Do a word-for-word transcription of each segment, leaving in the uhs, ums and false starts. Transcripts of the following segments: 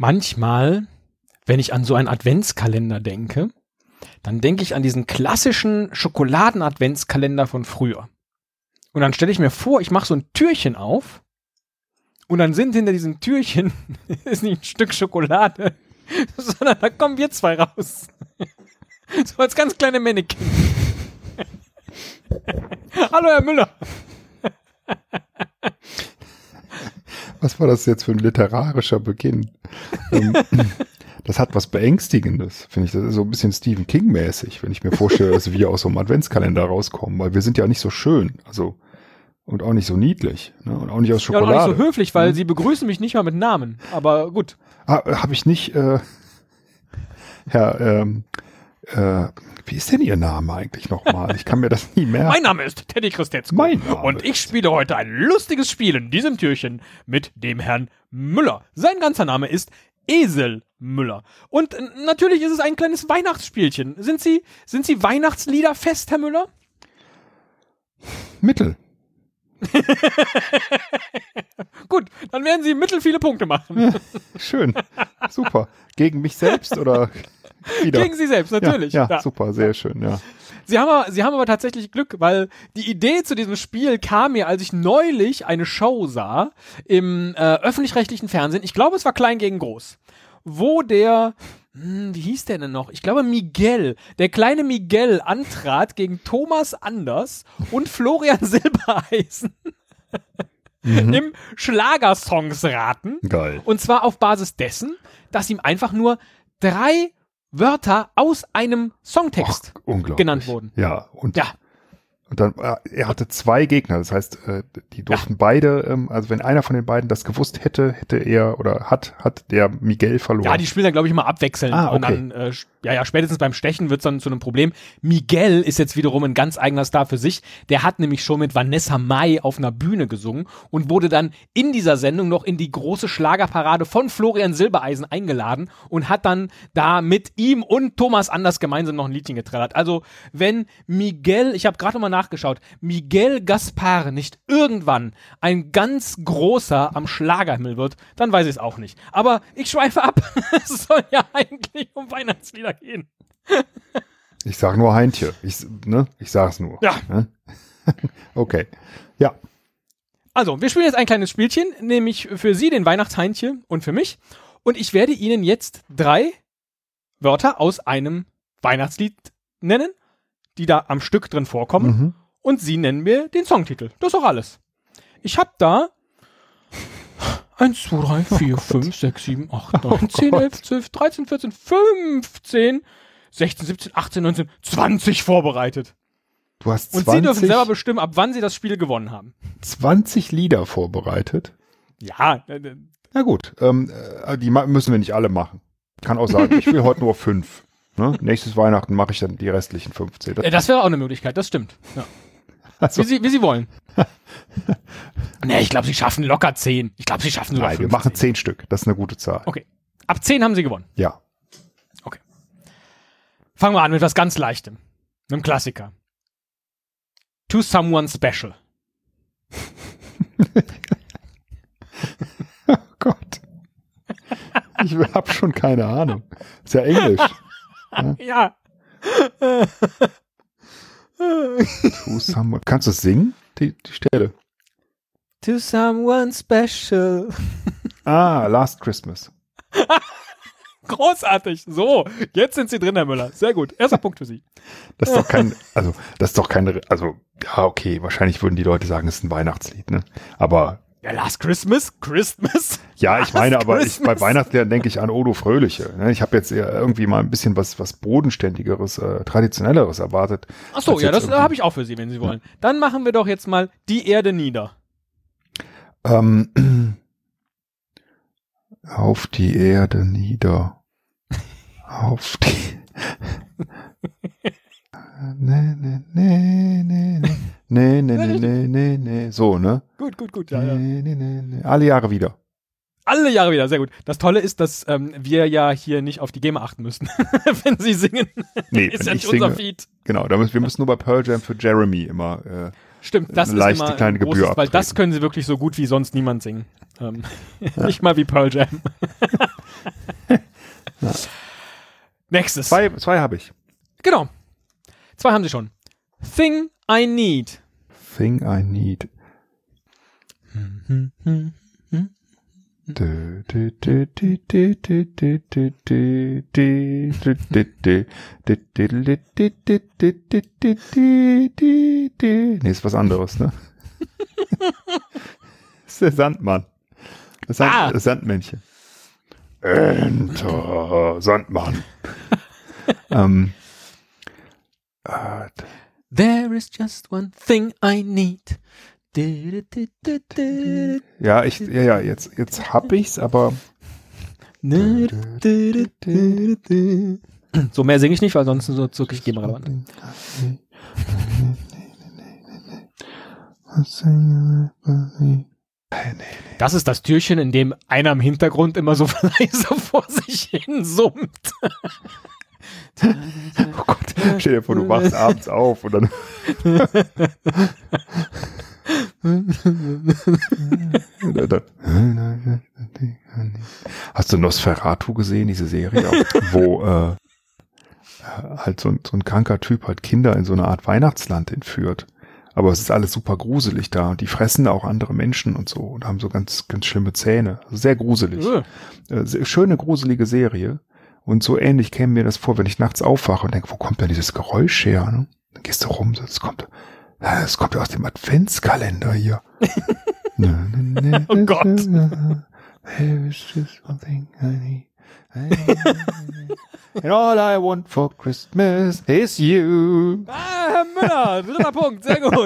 Manchmal, wenn ich an so einen Adventskalender denke, dann denke ich an diesen klassischen Schokoladen-Adventskalender von früher. Und dann stelle ich mir vor, ich mache so ein Türchen auf und dann sind hinter diesem Türchen ist nicht ein Stück Schokolade, sondern da kommen wir zwei raus. So als ganz kleine Mannequin. Hallo, Herr Müller. Was war das jetzt für ein literarischer Beginn? Das hat was Beängstigendes, finde ich. Das ist so ein bisschen Stephen King-mäßig, wenn ich mir vorstelle, dass wir aus so einem Adventskalender rauskommen, weil wir sind ja nicht so schön, also und auch nicht so niedlich, ne? Und auch nicht aus Schokolade. Ja, und auch nicht so höflich, weil ja. Sie begrüßen mich nicht mal mit Namen, aber gut. Ah, habe ich nicht, äh, Herr, ähm, äh, wie ist denn Ihr Name eigentlich nochmal? Ich kann mir das nie merken. Mein Name ist Teddy Christetzko. Mein Name und ich spiele heute ein lustiges Spiel in diesem Türchen mit dem Herrn Müller. Sein ganzer Name ist Esel Müller. Und äh, natürlich ist es ein kleines Weihnachtsspielchen. Sind Sie, sind Sie Weihnachtslieder fest, Herr Müller? Mittel. Gut, dann werden Sie mittel viele Punkte machen. Ja, schön, super. Gegen mich selbst oder wieder? Gegen Sie selbst, natürlich. Ja, ja, ja. Super, sehr schön, ja. Sie haben, aber, Sie haben aber tatsächlich Glück, weil die Idee zu diesem Spiel kam mir, als ich neulich eine Show sah im äh, öffentlich-rechtlichen Fernsehen. Ich glaube, es war Klein gegen Groß, wo der, hm, wie hieß der denn noch? Ich glaube Miguel, der kleine Miguel antrat gegen Thomas Anders und Florian Silbereisen mhm. im Schlagersongs raten. Geil. Und zwar auf Basis dessen, dass ihm einfach nur drei Wörter aus einem Songtext Och, genannt wurden. Ja, und, ja. und dann, äh, er hatte zwei Gegner, das heißt, äh, die durften ja. beide, ähm, also wenn einer von den beiden das gewusst hätte, hätte er oder hat, hat der Miguel verloren. Ja, die spielen dann, glaube ich, immer abwechselnd. Ah, okay. Und dann, äh, ja, ja, spätestens beim Stechen wird es dann zu einem Problem. Miguel ist jetzt wiederum ein ganz eigener Star für sich. Der hat nämlich schon mit Vanessa Mai auf einer Bühne gesungen und wurde dann in dieser Sendung noch in die große Schlagerparade von Florian Silbereisen eingeladen und hat dann da mit ihm und Thomas Anders gemeinsam noch ein Liedchen getrellert. Also, wenn Miguel, ich habe gerade mal nachgeschaut, Miguel Gaspar nicht irgendwann ein ganz großer am Schlagerhimmel wird, dann weiß ich es auch nicht. Aber ich schweife ab. Es soll ja eigentlich um Weihnachtslieder gehen. Ich sag nur Heintje. Ich, ne? ich sag's nur. Ja. Ne? Okay. Ja. Also, wir spielen jetzt ein kleines Spielchen, nämlich für Sie den Weihnachtsheintje und für mich. Und ich werde Ihnen jetzt drei Wörter aus einem Weihnachtslied nennen, die da am Stück drin vorkommen. Mhm. Und Sie nennen mir den Songtitel. Das ist auch alles. Ich habe da eins, zwei, drei, vier, fünf, sechs, sieben, acht, neun, zehn, elf, zwölf, dreizehn, vierzehn, fünfzehn, sechzehn, siebzehn, achtzehn, neunzehn, zwanzig vorbereitet. Du hast zwanzig, und Sie dürfen selber bestimmen, ab wann Sie das Spiel gewonnen haben. zwanzig Lieder vorbereitet? Ja. Äh, Na gut, ähm, die müssen wir nicht alle machen. Ich kann auch sagen, ich will heute nur fünf. Ne? Nächstes Weihnachten mache ich dann die restlichen fünfzehn. Das, das wäre auch eine Möglichkeit, das stimmt. Ja. Also. Wie, Sie, wie Sie wollen. Ne, ich glaube, Sie schaffen locker zehn. Ich glaube, Sie schaffen sogar Nein, fünfzehn. Wir machen zehn Stück. Das ist eine gute Zahl. Okay. Ab zehn haben Sie gewonnen. Ja. Okay. Fangen wir an mit was ganz Leichtem. Einem Klassiker. To Someone Special. Oh Gott. Ich habe schon keine Ahnung. Ist ja Englisch. Ja. To someone. Kannst du es singen? Die, die Stelle. To someone special. Ah, Last Christmas. Großartig. So, jetzt sind Sie drin, Herr Müller. Sehr gut. Erster Punkt für Sie. Das ist doch kein, also, das ist doch keine, also, ja, okay, wahrscheinlich würden die Leute sagen, es ist ein Weihnachtslied, ne? Aber. Ja, Last Christmas? Christmas? Ja, ich Last meine, aber ich, Christmas? bei Weihnachtsliedern denke ich an Odo Fröhliche. Ne? Ich habe jetzt eher irgendwie mal ein bisschen was, was Bodenständigeres, äh, Traditionelleres erwartet. Ach so, ja, das habe ich auch für Sie, wenn Sie wollen. Ja. Dann machen wir doch jetzt mal Die Erde nieder. Ähm, auf die Erde nieder. Auf die... Nee, nee, nee, nee, nee. Nee, nee, nee, nee, nee, nee. So, ne? Gut, gut, gut. Ja, ja. Nee, nee, nee, nee. Alle Jahre wieder. Alle Jahre wieder, sehr gut. Das Tolle ist, dass ähm, wir ja hier nicht auf die GEMA achten müssen, wenn Sie singen. Nee, ist wenn ja ich nicht unser singe, Feed. Genau, da müssen, wir müssen nur bei Pearl Jam für Jeremy immer äh, Stimmt, das eine ist leichte immer kleine ein großes, Gebühr weil abtreten. das können sie wirklich so gut wie sonst niemand singen. Ähm, ja. Nicht mal wie Pearl Jam. Ja. Nächstes. Zwei, zwei habe ich. Genau. Zwei haben sie schon. Thing I Need. Thing I Need. Nee, ist was anderes, ne? Das ist der Sandmann. Das, Sand, Ah. das Sandmännchen. Enter Sandmann. ähm, äh, There is just one thing I need. ja, ich, ja, ja, jetzt, jetzt hab ich's, aber so mehr singe ich nicht, weil sonst so wirklich GEMA-relevant. Das ist das Türchen, in dem einer im Hintergrund immer so leise vor sich hin summt. Oh Gott, stell dir vor, du wachst abends auf und dann Hast du Nosferatu gesehen, diese Serie, wo äh, halt so ein, so ein kranker Typ halt Kinder in so eine Art Weihnachtsland entführt. Aber es ist alles super gruselig da. Und die fressen auch andere Menschen und so und haben so ganz, ganz schlimme Zähne. Also sehr gruselig. Uh. Äh, sehr, schöne, gruselige Serie. Und so ähnlich käme mir das vor, wenn ich nachts aufwache und denke, wo kommt denn dieses Geräusch her? Ne? Dann gehst du rum, das kommt, das kommt aus dem Adventskalender hier. Oh Gott. There is just one thing I need. And all I want for Christmas is you. Ah, Herr Müller, dritter Punkt, sehr gut.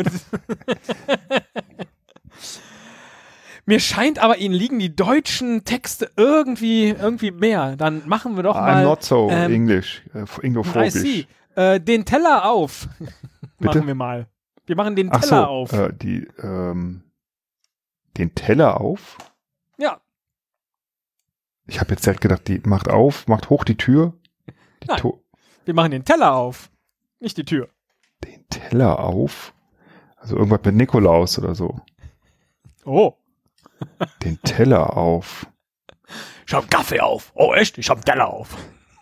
Mir scheint aber, Ihnen liegen die deutschen Texte irgendwie irgendwie mehr. Dann machen wir doch mal... I'm not so ähm, English, äh, I Englophobisch. see. Äh, den Teller auf. Bitte? Machen wir mal. Wir machen den Ach Teller so, auf. Äh, die, ähm, den Teller auf? Ja. Ich habe jetzt direkt gedacht, die macht auf, macht hoch die Tür. Die Nein. To- Wir machen den Teller auf. Nicht die Tür. den Teller auf? Also irgendwas mit Nikolaus oder so. Oh. Den Teller auf. Ich hab Kaffee auf. Oh, echt? Ich hab Teller auf.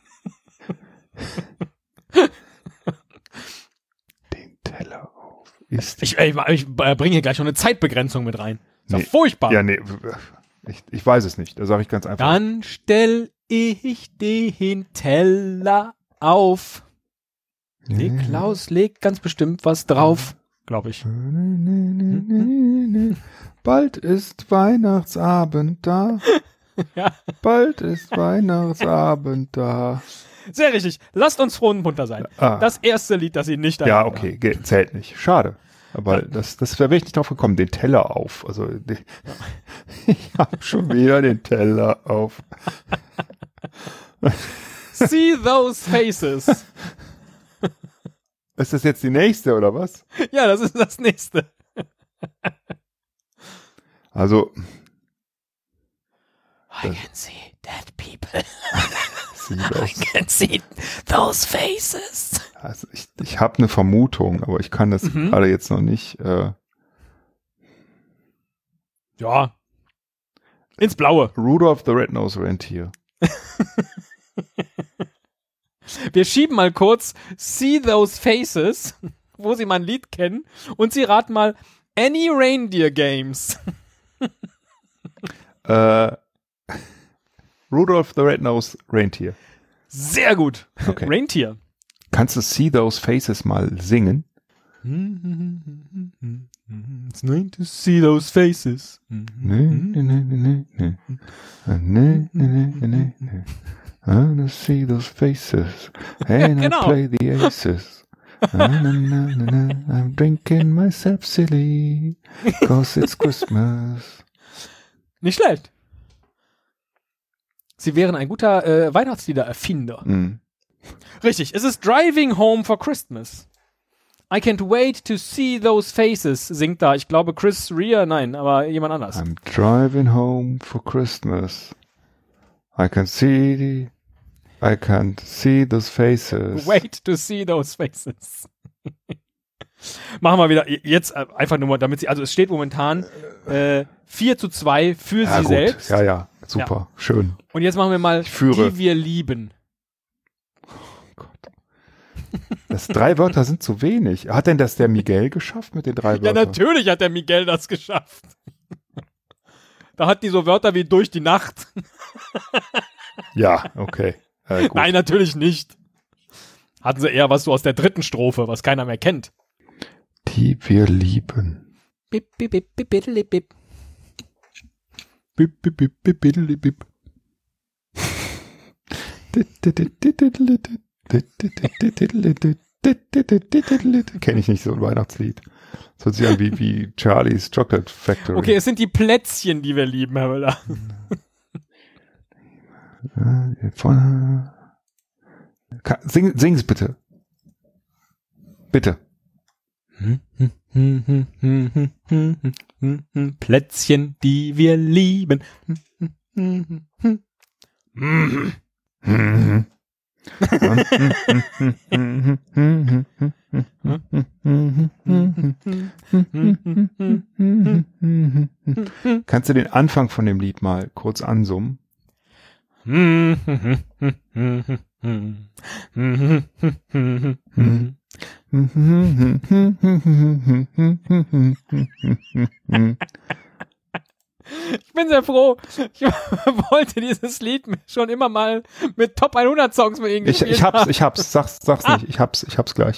Den Teller auf. Ist Ich, ich, ich äh, bringe hier gleich noch eine Zeitbegrenzung mit rein. Ist doch Nee. furchtbar. Ja, nee, ich, ich weiß es nicht. Da sage ich ganz einfach. Dann stell ich den Teller auf. Niklaus legt ganz bestimmt was drauf, glaube ich. Bald ist Weihnachtsabend da. Ja. Bald ist Weihnachtsabend da. Sehr richtig. Lasst uns froh und munter sein. Ah. Das erste Lied, das Sie nicht Ja, erraten okay, ge- zählt nicht. Schade. Aber das, das wäre ich nicht drauf gekommen. Den Teller auf. Also die, ich habe schon wieder den Teller auf. haben. See those faces. Ist das jetzt die nächste oder was? Ja, das ist das nächste. Also I can see dead people. sieht I aus. can see those faces. Also ich, ich habe eine Vermutung, aber ich kann das Mhm. gerade jetzt noch nicht. Äh, Ja. Ins Blaue. Rudolph the Red-Nosed Reindeer. Wir schieben mal kurz See Those Faces, wo Sie mal ein Lied kennen, und Sie raten mal Any Reindeer Games. Äh, Rudolph the Red-Nosed Reindeer. Sehr gut. Okay. Reindeer. Kannst du See Those Faces mal singen? It's nice to see those faces. Nee, nee, nee, nee, nee. Nee, nee, nee, nee, nee. I wanna see those faces and Genau. I play the aces. Na, na, na, na, na. I'm drinking myself silly cause it's Christmas. Nicht schlecht. Sie wären ein guter äh, Weihnachtslieder-Erfinder. Mm. Richtig, es ist Driving Home for Christmas. I can't wait to see those faces, singt da. Ich glaube Chris Rea, nein, aber jemand anders. I'm driving home for Christmas. I can see the, I can't see those faces. Wait to see those faces. Machen wir wieder, jetzt äh, einfach nur mal, damit sie, also es steht momentan äh, vier zu zwei für Ja, sie gut. selbst. Ja, ja, super, schön. Und jetzt machen wir mal, führe. die wir lieben. Das drei Wörter sind zu wenig. Hat denn das der Miguel geschafft mit den drei Ja, Wörtern? natürlich hat der Miguel das geschafft. Da hat die so Wörter wie durch die Nacht. Ja, okay. Äh, gut. Nein, natürlich nicht. Hatten sie eher was so aus der dritten Strophe, was keiner mehr kennt. Die wir lieben. Bip, bip, bip, bip, biddeli, bip. Bip, bip, bip, bip, biddeli, bip. Kenne ich nicht, so ein Weihnachtslied. Das hört sich an wie, wie Charlie's Chocolate Factory. Okay, es sind die Plätzchen, die wir lieben, Herr Müller. Sing, sing es bitte. Bitte. Plätzchen, die wir lieben. Kannst du den Anfang von dem Lied mal kurz ansummen? Ich bin sehr froh. Ich wollte dieses Lied schon immer mal mit Top hundert Songs mit Ihnen Ich, ich hab's, ich hab's, sag's, sag's Ah. nicht, ich hab's, ich hab's gleich.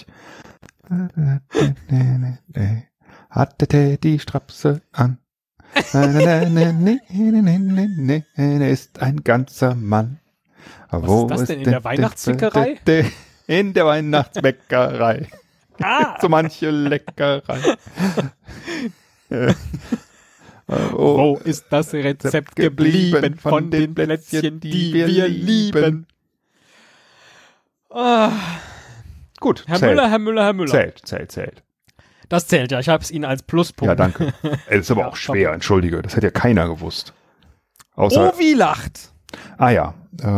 Hatte die Strapse an. Er ist ein ganzer Mann. Was ist das denn in der Weihnachtszwickerei? In der Weihnachtsbäckerei. Ah, So manche Leckerei. Äh, wo ist das Rezept geblieben von den Plätzchen, die wir lieben? Ah, Gut, Herr zählt. Müller, Herr Müller, Herr Müller. Zählt, zählt, zählt. Das zählt ja, ich habe es Ihnen als Pluspunkt. Ja, danke. Es ist aber Ja, auch schwer, entschuldige. Das hat ja keiner gewusst. Außer, Oh, wie lacht. ah ja.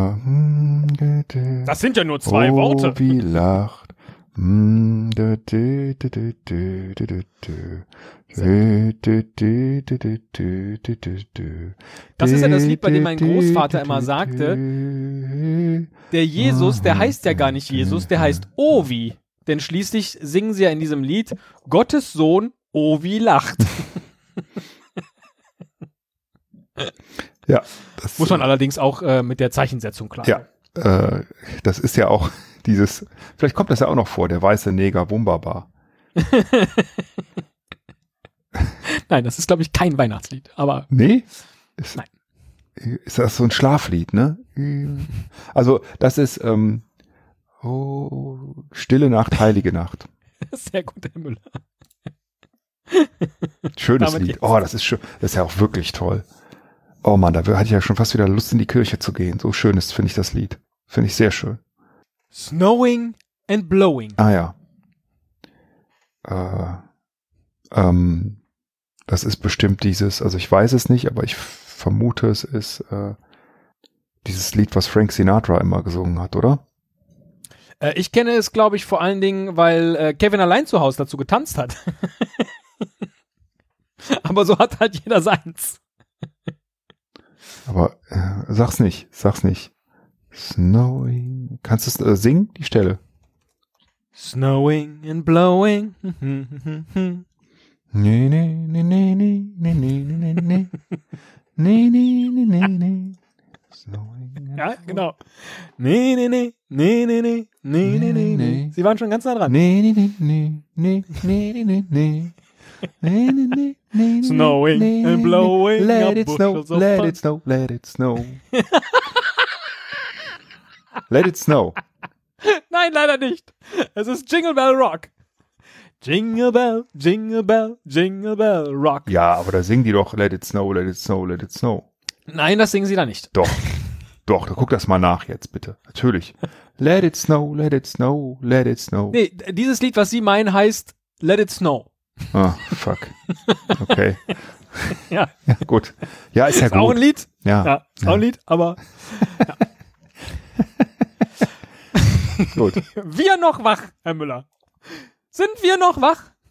Äh, Das sind ja nur zwei oh, Worte. wie lacht. Mm, dü, dü, dü, dü, dü, dü, dü, dü. Dü, dü, dü, dü, dü, dü, dü, dü, dü. Das ist ja das Lied, bei dem mein Dü, dü, Großvater dü, immer dü, sagte, dü. der Jesus, der heißt ja gar nicht Jesus, der heißt Ovi. Denn schließlich singen sie ja in diesem Lied, Gottes Sohn Ovi lacht. Ja. Das, Muss man allerdings auch äh, mit der Zeichensetzung klar. Ja, äh, das ist ja auch dieses, vielleicht kommt das ja auch noch vor, der weiße Neger Wunderbar. Nein, das ist, glaube ich, kein Weihnachtslied. Aber Nee? Ist, Nein. Ist das so ein Schlaflied, ne? Also, das ist ähm, oh, Stille Nacht, Heilige Nacht. sehr gut, Herr Müller. Schönes Damit Lied. jetzt. Oh, das ist schön. Das ist ja auch wirklich toll. Oh Mann, da hatte ich ja schon fast wieder Lust, in die Kirche zu gehen. So schön ist, finde ich, das Lied. Finde ich sehr schön. Snowing and Blowing. Ah ja. Äh, ähm, das ist bestimmt dieses, also ich weiß es nicht, aber ich vermute, es ist äh, dieses Lied, was Frank Sinatra immer gesungen hat, oder? Äh, ich kenne es, glaube ich, vor allen Dingen, weil äh, Kevin allein zu Hause dazu getanzt hat. Aber so hat halt jeder seins. Aber äh, sag's nicht, sag's nicht. Snowing. Kannst du es äh, singen, die Stelle? Snowing and blowing. Nee, nee, nee, nee, nee, nee, nee, nee, nee. Nee, nee, nee, nee, nee. Snowing and Ja, genau. Nee, nee, nee, nee, nee, nee, nee, nee, nee, nee. Sie waren schon ganz nah dran. Nee, nee, nee, nee, nee, nee, nee, nee. Nee, nee, nee, nee, Snowing nee, and nee. blowing Let up it snow, bushels of let fun. it snow, let it snow. Let it snow. Nein, leider nicht. Es ist Jingle Bell Rock. Jingle Bell, Jingle Bell, Jingle Bell Rock. Ja, aber da singen die doch Let it snow, let it snow, let it snow. Nein, das singen sie da nicht. Doch, doch, da guck das mal nach jetzt bitte. Natürlich. Let it snow, let it snow, let it snow. Nee, dieses Lied, was Sie meinen, heißt Let It Snow. Ah, fuck. Okay. Ja. Ja, gut. Ja, ist ja Ist auch ein gut. Lied. Ja, Ja, ist auch ein Lied, aber gut. wir noch wach, Herr Müller. Sind wir noch wach?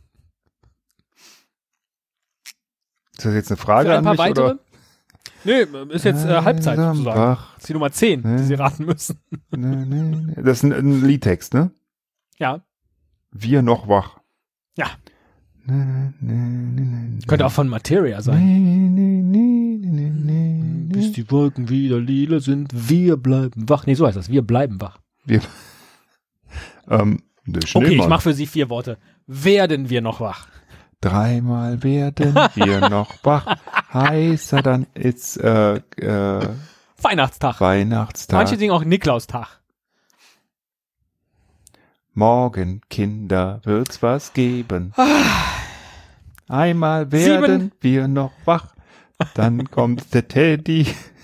Ist das jetzt eine Frage Für ein an paar mich, weitere? oder? Nö, ist jetzt äh, Halbzeit sozusagen. Wach. Das ist die Nummer zehn, die Sie raten müssen. Nee, nee, nee. Das ist ein, ein Liedtext, ne? Ja. Wir noch wach. Ja. Nee, nee, nee, nee, Könnte auch von Materia sein. nee, nee, nee, nee, nee, Bis nee. die Wolken wieder lila sind, wir bleiben wach. Nee, so heißt das. Wir bleiben wach. Wir, ähm, der Okay, Schneemann. ich mache für Sie vier Worte. Werden wir noch wach? Dreimal werden wir noch wach. Heißer dann ist äh, äh, Weihnachtstag. Weihnachtstag. Manche singen auch Niklaustag. Morgen, Kinder, wird's was geben. Einmal werden Sieben. wir noch wach. Dann kommt der Teddy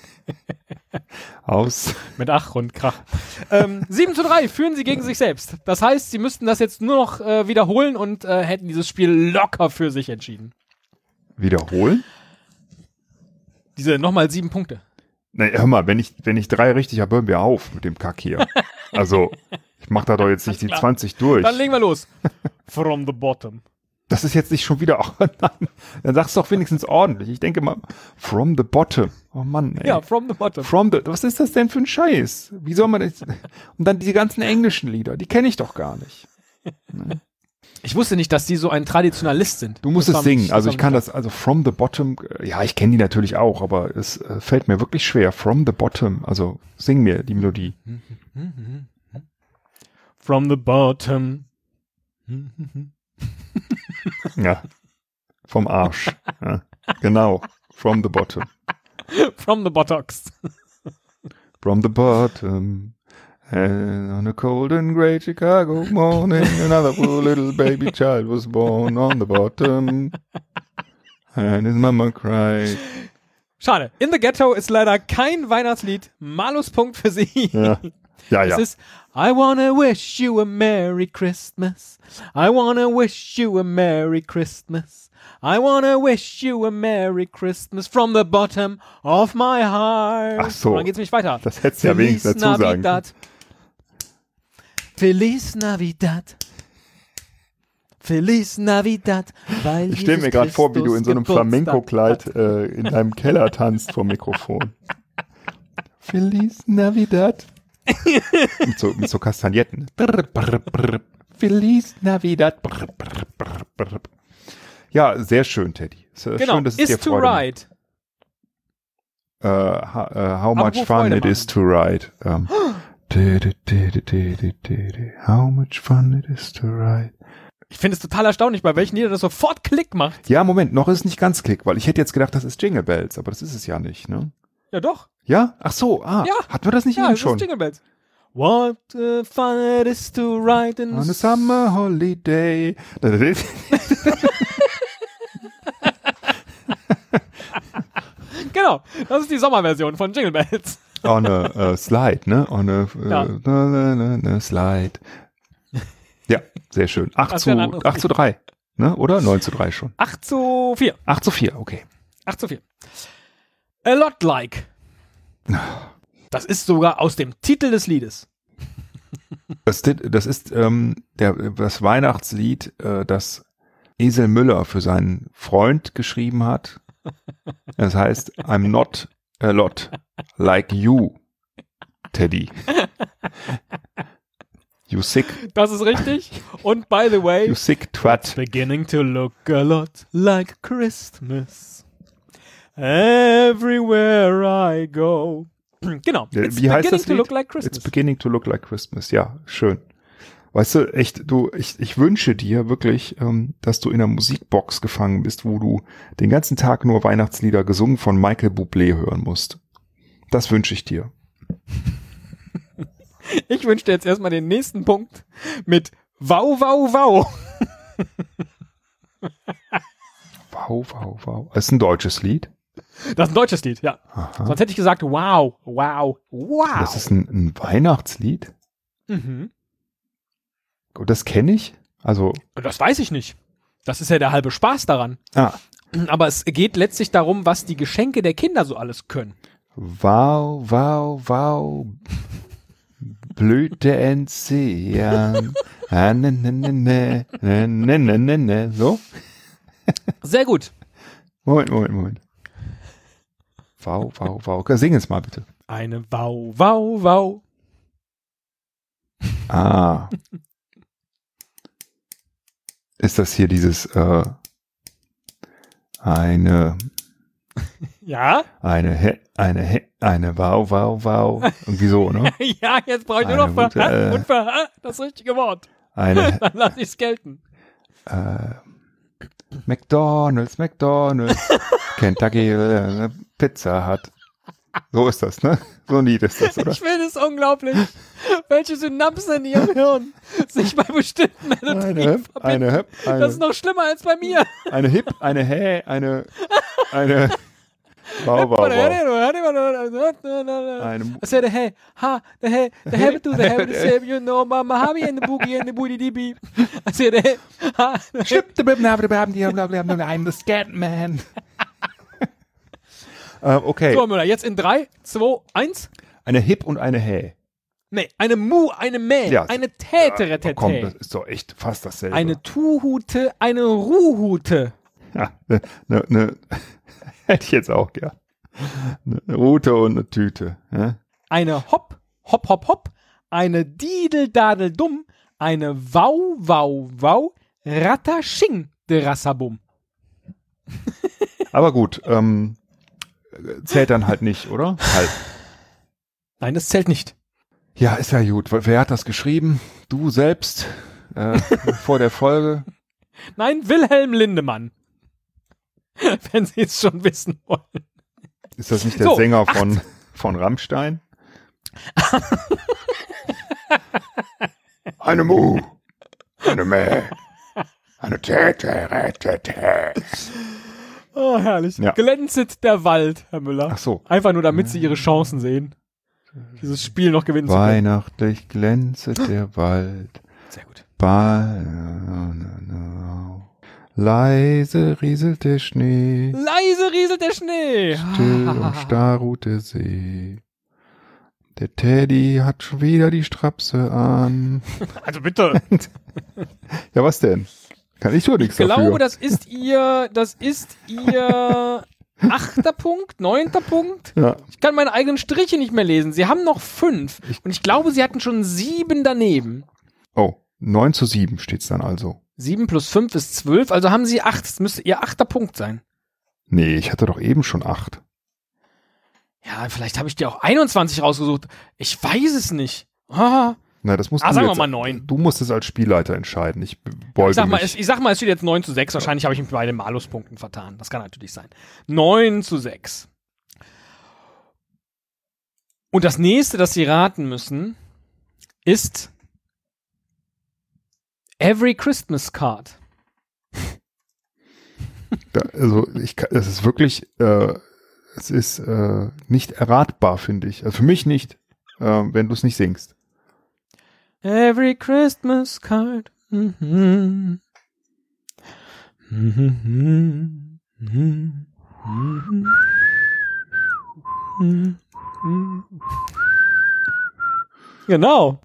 aus. Mit Ach und Krach. ähm, sieben zu drei führen Sie gegen sich selbst. Das heißt, Sie müssten das jetzt nur noch äh, wiederholen und äh, hätten dieses Spiel locker für sich entschieden. Wiederholen? Diese nochmal sieben Punkte. Na, hör mal, wenn ich, wenn ich drei richtig habe, hören wir auf mit dem Kack hier. Also, ich mach da doch jetzt nicht die klar. zwanzig durch. Dann legen wir los. From the bottom. Das ist jetzt nicht schon wieder, oh nein, dann sag's doch wenigstens ordentlich. Ich denke mal, from the bottom. Oh Mann, ey. Ja, from the bottom. From the, was ist das denn für ein Scheiß? Wie soll man das? Und dann die ganzen englischen Lieder, die kenne ich doch gar nicht. Ich wusste nicht, dass die so ein Traditionalist sind. Du musst Das es war singen. mich- Also war ich kann mich- das, also from the bottom, äh, ja, ich kenne die natürlich auch, aber es äh, fällt mir wirklich schwer. From the bottom, also sing mir die Melodie. From the bottom. Ja, vom Arsch. Ja, genau, from the bottom. From the buttocks. From the bottom. And on a cold and grey Chicago morning, another poor little baby child was born on the bottom. And his mama cried. Schade. In the Ghetto ist leider kein Weihnachtslied. Maluspunkt für Sie. Ja, ja. Es ja. ist I wanna wish you a Merry Christmas. I wanna wish you a Merry Christmas. I wanna wish you a Merry Christmas from the bottom of my heart. Ach so. Und dann geht's nicht weiter. Das hättest du ja wenigstens dazu sagen können. Navidad. Feliz Navidad. Feliz Navidad. Weil Ich stelle mir gerade vor, wie du in so einem Flamenco-Kleid äh, in deinem Keller tanzt vor dem Mikrofon. Feliz Navidad. mit, so, mit so Kastagnetten. Brr, brr, brr. Feliz Navidad. Brr, brr, brr, brr. Ja, sehr schön, Teddy. Äh, Genau, schön, dass es is dir to Freude macht. ride. Uh, how, uh, how much Apropos fun Freude it is to ride. Um, di- di- di- di- di- di- di- di. How much fun it is to ride. Ich finde es total erstaunlich, bei welchen Lieder das sofort Klick macht. Ja, Moment, noch ist es nicht ganz Klick, weil ich hätte jetzt gedacht, das ist Jingle Bells, aber das ist es ja nicht, ne? Ja, doch. Ja? Ach so, ah, Ja. hatten wir das nicht Ja, eben es schon? ist Jingle Bells. What a fun it is to ride in On a summer holiday. Genau, das ist die Sommerversion von Jingle Bells. On a uh, slide, ne? On a, uh, Ja. na, na, na, na, slide. Ja, sehr schön. acht Das zu, wäre ein anderes acht zu drei, ne? Oder? neun zu drei schon. acht zu vier. acht zu vier, okay. acht zu vier. A lot like. Das ist sogar aus dem Titel des Liedes. Das, das ist ähm, der, das Weihnachtslied, äh, das Esel Müller für seinen Freund geschrieben hat. Das heißt, I'm not a lot like you, Teddy. You sick, Das ist richtig. Und by the way, you sick twat. beginning to look a lot like Christmas. Everywhere I go. Genau. Ja, It's wie heißt beginning das to Lied? look like It's Christmas. beginning to look like Christmas. Ja, schön. Weißt du, echt, du, ich, ich wünsche dir wirklich, ähm, dass du in einer Musikbox gefangen bist, wo du den ganzen Tag nur Weihnachtslieder gesungen von Michael Bublé hören musst. Das wünsche ich dir. Ich wünsche dir jetzt erstmal den nächsten Punkt mit Wow, wow, wow. Wow, wow, wow. Das ist ein deutsches Lied. Das ist ein deutsches Lied, ja. Aha. Sonst hätte ich gesagt, wow, wow, wow. Das ist ein, ein Weihnachtslied. Mhm. Und das kenne ich. Also, Das weiß ich nicht. Das ist ja der halbe Spaß daran. ah, Aber es geht letztlich darum, was die Geschenke der Kinder so alles können. wow, wow, wow. Blüte Enzian. Ah, ne, ne, ne, ne, ne, ne, ne, ne, ne. So? Sehr gut. Moment, Moment, Moment. Wow, wow, wow. Sing es mal bitte. Eine Wow, Wow, Wow. Ah. Ist das hier dieses äh, eine Ja? eine He, eine He, eine Wow, Wow, Wow. Irgendwie so, ne? Ja, jetzt brauche ich nur Eine noch für gute, äh, und für das richtige Wort. Eine Dann lasse ich es gelten. äh, McDonald's, McDonald's, Kentucky äh, Pizza Hut. So ist das, ne? So ein Lied ist das, oder? Ich finde es unglaublich, welche Synapsen in ihrem Hirn sich bei bestimmten Melodien Eine Hip, verbinden. eine Hip, eine, Das ist noch schlimmer als bei mir. eine Hip, eine Hä, eine, eine, wow, wow, wow. Eine, I said, hey, ha, the hey, the hey, to the hey, the save you know, mama, habi and the boogie and the booty db. I said, hey, ha, Chip the bib, I'm the scat man. äh, okay. So, Müller, jetzt in drei, zwei, eins. Eine Hip und eine Hä. Nee, eine Mu, eine Mä, Ja. eine Tätere, Ja, komm, das ist doch echt fast dasselbe. eine Tuhute, eine Ruhute. Ja, ne, ne, ne, hätte ich jetzt auch gern. Eine Rute und eine Tüte. Ja? Eine Hopp, Hopp, Hopp, Hopp, eine Didel, Dadel, Dumm, eine Wau, Wau, Wau, Rattasching, de Rassabum. Aber gut, ähm, zählt dann halt nicht, oder? Halt. Nein, das zählt nicht. Ja, ist ja gut. Wer hat das geschrieben? Du selbst äh, vor der Folge? Nein, Wilhelm Lindemann. Wenn Sie es schon wissen wollen. Ist das nicht der So, Sänger von, von Rammstein? Eine Mu, eine Mäh, eine Täte, Täte. Oh, herrlich. Ja. Glänzet der Wald, Herr Müller. Ach so. Einfach nur, damit Sie Ihre Chancen sehen, dieses Spiel noch gewinnen zu können. Weihnachtlich glänzet der Wald. Sehr gut. Ba- Leise rieselt der Schnee, Leise rieselt der Schnee. still und starr ruht der See. Der Teddy hat schon wieder die Strapse an. Also bitte. Ja, was denn? Kann ich doch nichts Ich dafür. glaube, das ist Ihr, das ist Ihr achter Punkt, neunter Punkt. Ja. Ich kann meine eigenen Striche nicht mehr lesen. Sie haben noch fünf. Und ich glaube, Sie hatten schon sieben daneben. Oh, neun zu sieben steht's dann also. Sieben plus fünf ist zwölf, also haben Sie acht. Das müsste Ihr achter Punkt sein. Nee, ich hatte doch eben schon acht. Ja, vielleicht habe ich dir auch einundzwanzig rausgesucht. Ich weiß es nicht. Ah, Na, das musst ah du sagen wir jetzt, mal neun. Du musst es als Spielleiter entscheiden. Ich beuge Ich sag, mal, mich. es, ich sag mal, es steht jetzt neun zu sechs. Wahrscheinlich habe ich mich bei den Maluspunkten vertan. Das kann natürlich sein. neun zu sechs. Und das nächste, das Sie raten müssen, ist Every Christmas Card. Da, also ich kann, es ist wirklich, äh, es ist äh, nicht erratbar, finde ich. Also für mich nicht, äh, wenn du es nicht singst. Every Christmas Card. Mhm. Mhm. Mhm. Mhm. Mhm. Genau.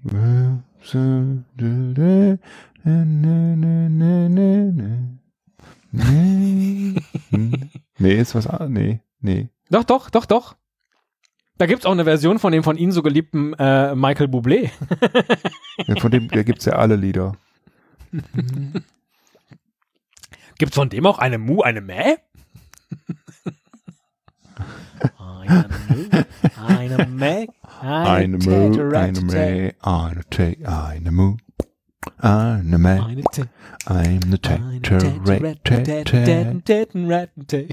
Nee, ist was an- Nee, nee. Doch, doch, doch, doch. Da gibt's auch eine Version von dem von Ihnen so geliebten äh, Michael Bublé. Ja, von dem, da gibt's ja alle Lieder. Gibt's von dem auch eine Mu, eine Mä? Eine Mu, eine Mä, Eine Mu, eine Mä, eine Tee, eine Mu, eine Mä, eine Tee, I'm the Tat-Tat-Tat-Tat-Tat-Tat-Tat-Tat.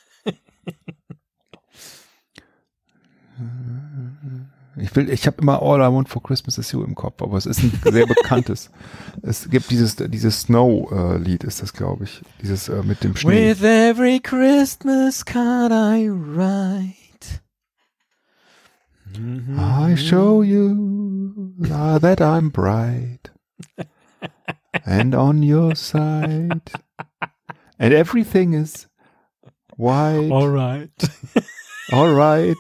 Ich will, ich habe immer All I Want for Christmas is You im Kopf, aber es ist ein sehr bekanntes. Es gibt dieses, dieses Snow-Lied ist das, glaube ich. Dieses äh, mit dem Schnee. With every Christmas card I write. I show you uh, that I'm bright and on your side and everything is white. Alright. All right.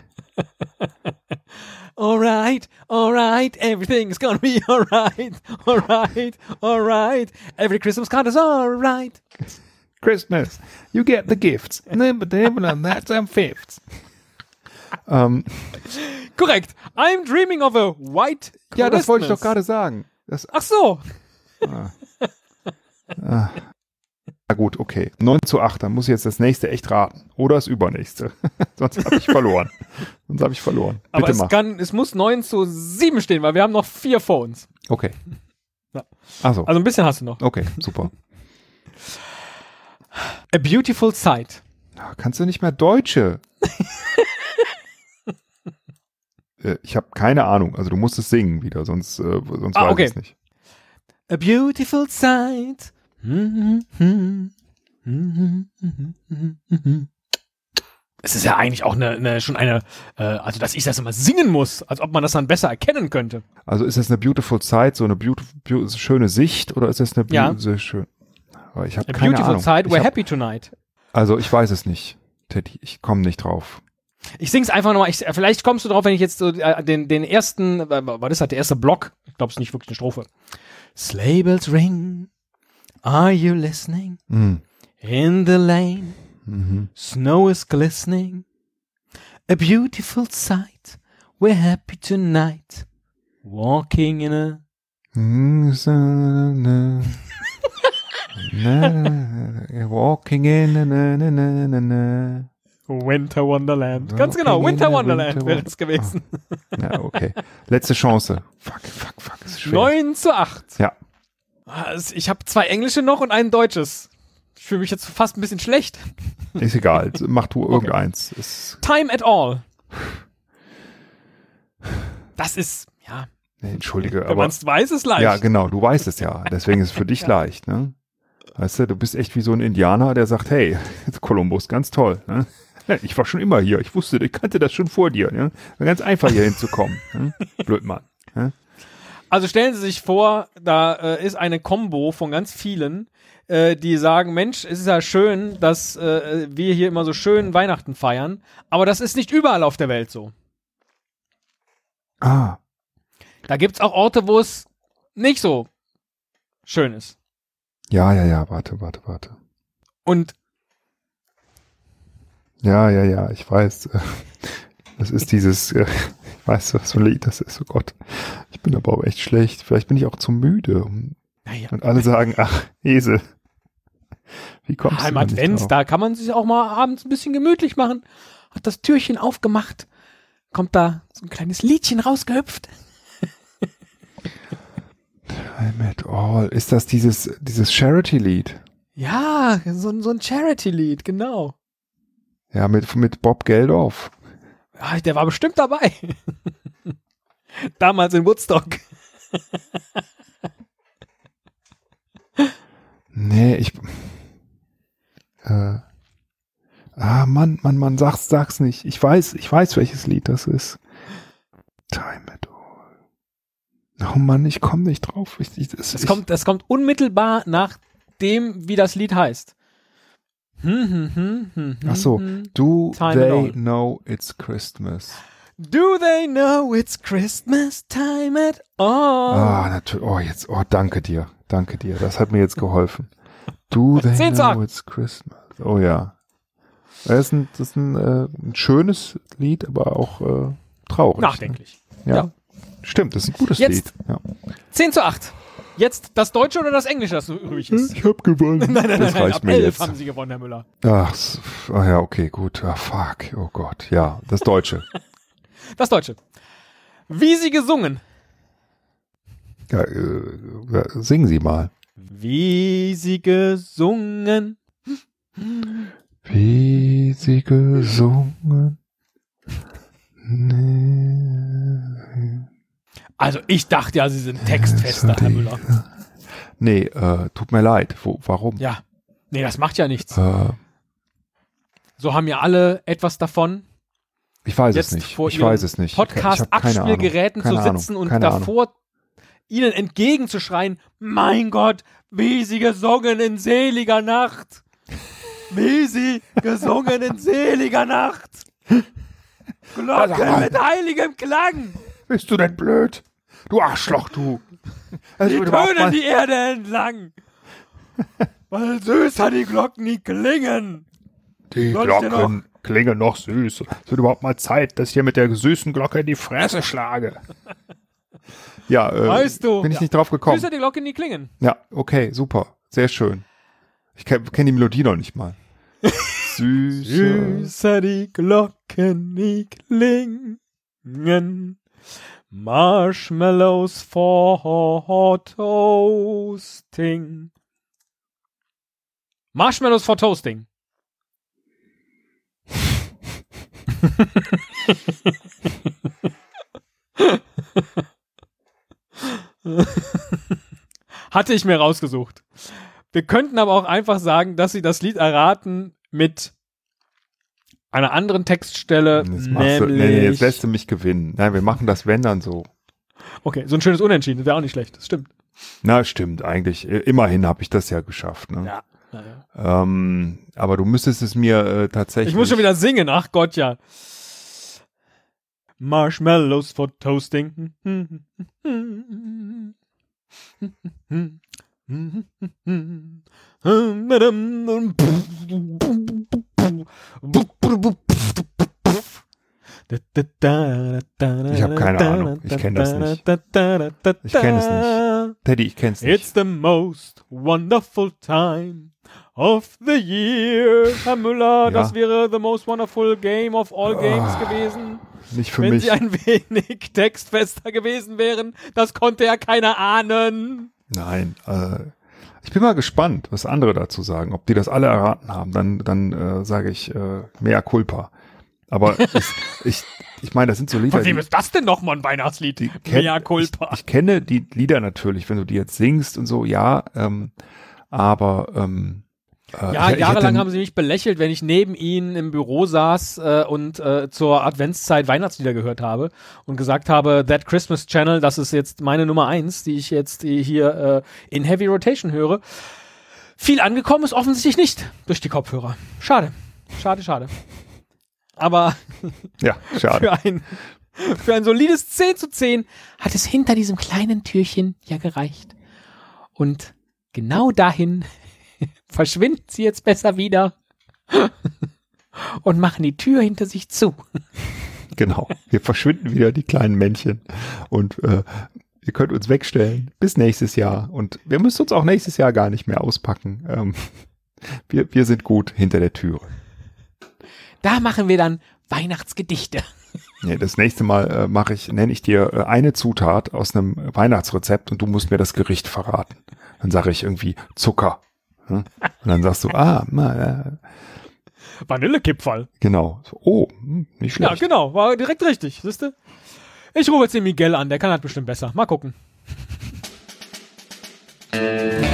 Alright, alright, everything's gonna be alright, alright, alright, every Christmas card is alright. Christmas. You get the gifts. That's a fifth. ähm, Korrekt. I'm dreaming of a white Christmas. Ja, das wollte ich doch gerade sagen. Das, Ach so. ah. Ah. Na gut, okay. neun zu acht, dann muss ich jetzt das nächste echt raten. Oder das übernächste. Sonst habe ich verloren. Sonst habe ich verloren. Bitte Aber es, mach. kann, es muss neun zu sieben stehen, weil wir haben noch vier vor uns. Okay. Ja. Ach so. Also ein bisschen hast du noch. Okay, super. A Beautiful Sight. Kannst du nicht mehr Deutsche? äh, ich habe keine Ahnung. Also du musst es singen wieder, sonst, äh, sonst Ah, weiß okay. ich es nicht. A Beautiful Sight. Es ist ja eigentlich auch eine, eine, schon eine, äh, also dass ich das immer singen muss, als ob man das dann besser erkennen könnte. Also ist das eine Beautiful Sight, so eine beautiful, beautiful, schöne Sicht oder ist das eine Ja. beautiful, schön? Aber ich habe A keine Beautiful Ahnung. Sight, Ich we're hab, happy tonight. also ich weiß es nicht, Teddy. Ich komme nicht drauf. Ich sing's einfach nochmal. Ich, vielleicht kommst du drauf, wenn ich jetzt so äh, den, den ersten, äh, was ist das, der erste Block? Ich glaube, es ist nicht wirklich eine Strophe. Sleigh bells ring, are you listening? Mhm. In the lane, Mhm. snow is glistening. A beautiful sight, we're happy tonight. Walking in a... Walking in na, na, na, na, na. Winter Wonderland. Ganz Walking genau, in Winter a Wonderland winter wäre won- es gewesen. Ja, okay. Letzte Chance. Fuck, fuck, fuck. Das ist schwer. neun zu acht. Ja. Ah, es- Ich habe zwei englische noch und ein deutsches. Ich fühle mich jetzt fast ein bisschen schlecht. Ist egal. Mach du irgendeins. Ist, Time at all. Das ist, ja, nee, entschuldige, wenn aber. man es weiß, ist leicht. Ja, genau. Du weißt es ja. Deswegen ist es für dich Ja. leicht, ne? Weißt du, du bist echt wie so ein Indianer, der sagt, hey, Kolumbus, ganz toll, ne? Ich war schon immer hier. Ich wusste, ich kannte das schon vor dir, ne? War ganz einfach hier hinzukommen. Ne? Blödmann. Ne? Also stellen Sie sich vor, da äh, ist eine Kombo von ganz vielen, äh, die sagen, Mensch, es ist ja schön, dass äh, wir hier immer so schön Weihnachten feiern, aber das ist nicht überall auf der Welt so. Ah, Da gibt's auch Orte, wo es nicht so schön ist. ja, ja, ja, warte, warte, warte. Und Ja, ja, ja, ich weiß. äh, Das ist dieses, äh, ich weiß, was für ein Lied das ist, oh Gott. Ich bin aber auch echt schlecht. Vielleicht bin ich auch zu müde. Und naja, alle sagen, ach, Esel. Wie kommst du im da nicht Advent, drauf? da kann man sich auch mal abends ein bisschen gemütlich machen. Hat das Türchen aufgemacht, kommt da so ein kleines Liedchen rausgehüpft. Time at all. Ist das dieses, dieses Charity-Lied? Ja, so, so ein Charity-Lied, genau. Ja, mit, mit Bob Geldof. Ah, der war bestimmt dabei. Damals in Woodstock. Nee, ich. Äh, ah, Mann, Mann, Mann, sag's, sag's nicht. Ich weiß, ich weiß, welches Lied das ist. Time at all. Oh Mann, ich komme nicht drauf. Ich, ich, das, Das ich, kommt, das kommt unmittelbar nach dem, wie das Lied heißt. Hm, hm, hm, hm, hm, Ach so. hm. Do Time they at all. know it's Christmas? Do they know it's Christmas time at all? Ah, natürlich. Oh, jetzt. Oh, danke dir. Danke dir. Das hat mir jetzt geholfen. Do they zehn zu know acht. it's Christmas? Oh ja. Das ist ein, das ist ein, äh, ein schönes Lied, aber auch äh, traurig. Nachdenklich. Ne? Ja. Ja. Stimmt, das ist ein gutes Jetzt- Lied. Ja. zehn zu acht. Jetzt das Deutsche oder das Englische, das übrig ist? Ich hab gewonnen. Nein, nein, nein, das nein, reicht ab mir elf jetzt. haben Sie gewonnen, Herr Müller. Ach, s- ah ja, okay, gut. Ah, fuck, oh Gott. Ja, das Deutsche. Das Deutsche. Wie sie gesungen. Ja, äh, singen Sie mal. Wie sie gesungen. Wie Sie gesungen. Nee. Also ich dachte ja, Sie sind textfester, Herr Müller. Nee, äh, tut mir leid. Wo, warum? Ja. Nee, das macht ja nichts. Äh, So haben ja alle etwas davon, ich weiß jetzt es nicht. vor Ich ihren weiß es nicht. Ich hab keine Ahnung. Podcast-Abspielgeräten zu Keine Ahnung. sitzen und Keine Ahnung. davor ihnen entgegenzuschreien, mein Gott, wie sie gesungen in seliger Nacht. Wie sie gesungen in seliger Nacht. Glocken mit heiligem Klang. Bist du denn blöd? Du Arschloch, du. Die Also, überhaupt tönen mal- die Erde entlang. Weil süßer die Glocken nie klingen. Die Soll ich dir Glocken klingen noch süß. Es wird überhaupt mal Zeit, dass ich hier mit der süßen Glocke in die Fresse schlage. Ja, äh, Weißt du, bin ich ja. nicht drauf gekommen. Süßer die Glocken nie klingen. Ja, okay, super. Sehr schön. Ich kenne kenn die Melodie noch nicht mal. Süßer. Süßer die Glocken nie klingen. Marshmallows for toasting. Marshmallows for toasting. Hatte ich mir rausgesucht. Wir könnten aber auch einfach sagen, dass sie das Lied erraten mit einer anderen Textstelle, Jetzt, nämlich... du, nee, nee, jetzt lässt du mich gewinnen. Nein, wir machen das, wenn, dann so. Okay, so ein schönes Unentschieden, das wäre auch nicht schlecht, das stimmt. Na, stimmt, eigentlich. Immerhin habe ich das ja geschafft. Ne? Ja. Naja. Ähm, aber du müsstest es mir äh, tatsächlich... Ich muss schon wieder singen, ach Gott, ja. Marshmallows for toasting. Ich habe keine Ahnung. Ich kenne das nicht. Ich kenne es nicht. Teddy, ich kenne es nicht. It's the most wonderful time of the year. Herr Müller, Ja. das wäre the most wonderful game of all games Oh, gewesen. Nicht für Wenn mich. sie ein wenig textfester gewesen wären. Das konnte ja keiner ahnen. Nein. Äh, ich bin mal gespannt, was andere dazu sagen. Ob die das alle erraten haben, dann, dann äh, sage ich äh, mea culpa. Aber ich, ich, ich meine, das sind so Lieder, Von wem die, ist das denn nochmal ein Weihnachtslied? die kenn, Mea ich, culpa. ich kenne die Lieder natürlich, wenn du die jetzt singst und so, ja, ähm, aber ähm, äh, Ja, ich, jahrelang ich haben sie mich belächelt, wenn ich neben ihnen im Büro saß äh, und äh, zur Adventszeit Weihnachtslieder gehört habe und gesagt habe, That Christmas Channel, das ist jetzt meine Nummer eins, die ich jetzt hier äh, in Heavy Rotation höre. Viel angekommen ist offensichtlich nicht durch die Kopfhörer. Schade, schade, schade. Aber ja, schade. für ein, für ein solides zehn zu zehn hat es hinter diesem kleinen Türchen ja gereicht. Und genau dahin verschwinden sie jetzt besser wieder und machen die Tür hinter sich zu. Genau. Wir verschwinden wieder, die kleinen Männchen. Und äh, ihr könnt uns wegstellen bis nächstes Jahr. Und wir müssen uns auch nächstes Jahr gar nicht mehr auspacken. Ähm, wir, wir sind gut hinter der Türe. Da machen wir dann Weihnachtsgedichte. Nee, das nächste Mal äh, mache ich, nenne ich dir äh, eine Zutat aus einem Weihnachtsrezept und du musst mir das Gericht verraten. Dann sage ich irgendwie Zucker. Hm? Und dann sagst du, ah, na, äh, Vanillekipferl. genau. So, oh, hm, nicht schlecht. Ja, genau. War direkt richtig. Siehst du? Ich rufe jetzt den Miguel an. Der kann halt bestimmt besser. Mal gucken.